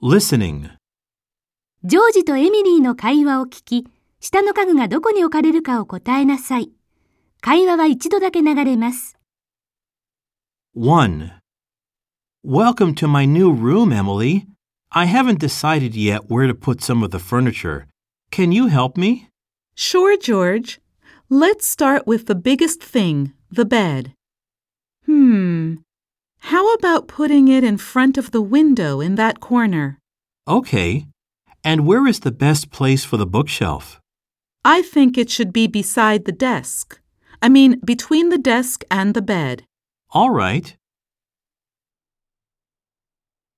Listening. ジョージとエミリーの会話を聞き、下の家具がどこに置かれるかを答えなさい。会話は一度だけ流れます。 1. Welcome to my new room, Emily. I haven't decided yet where to put some of the furniture. Can you help me? Sure, George. Let's start with the biggest thing, the bed. How about putting it in front of the window in that corner? Okay. And where is the best place for the bookshelf? I think it should be beside the desk. I mean, between the desk and the bed. All right.